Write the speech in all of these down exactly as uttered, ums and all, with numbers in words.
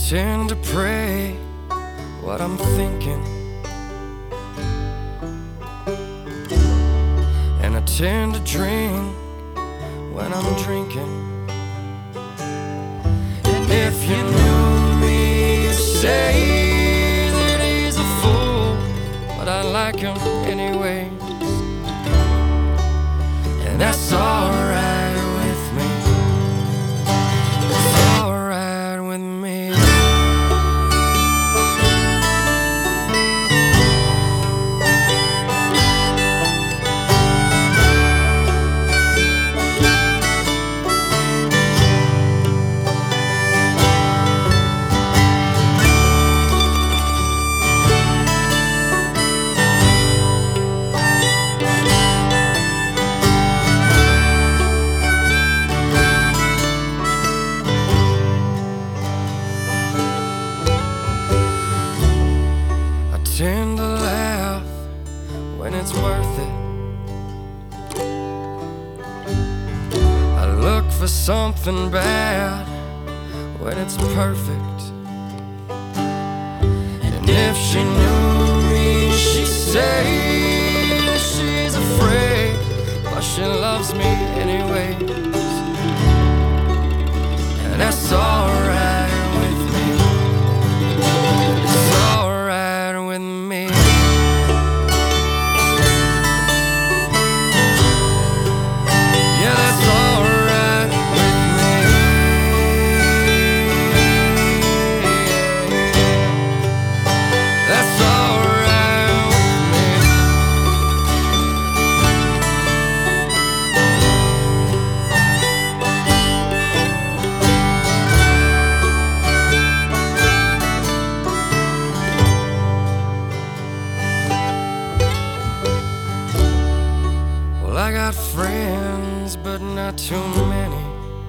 tend to pray what I'm thinking, and I tend to drink when I'm drinking. And if you knew me, you'd say that he's a fool, but I like him anyways, and that's alright with me. It's alright with me. Tend to laugh when it's worth it. I look for something bad when it's perfect. And if she knew me, she'd say that she's afraid, but she loves me anyways, and that's alright with me. It's alright with me. Yeah, that's alright with me. That's alright with me. Well, I got friends, but not too many,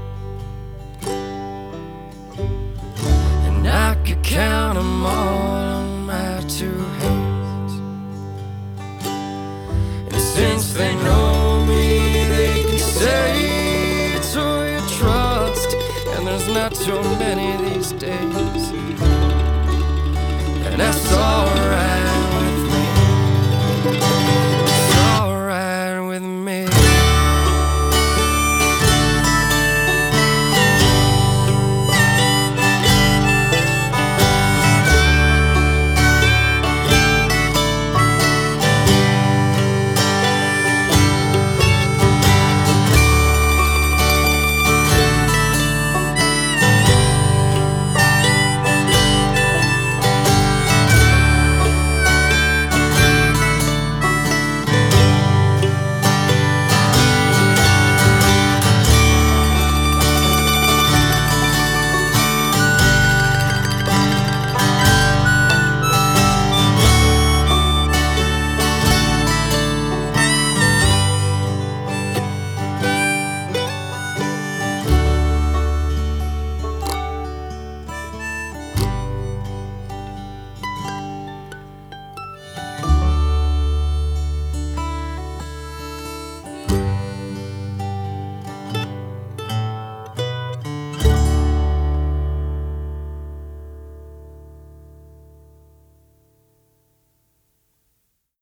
and I could count them all on my two hands. And since they know me, they can say it's who you trust, and there's not too many these days, and that's alright.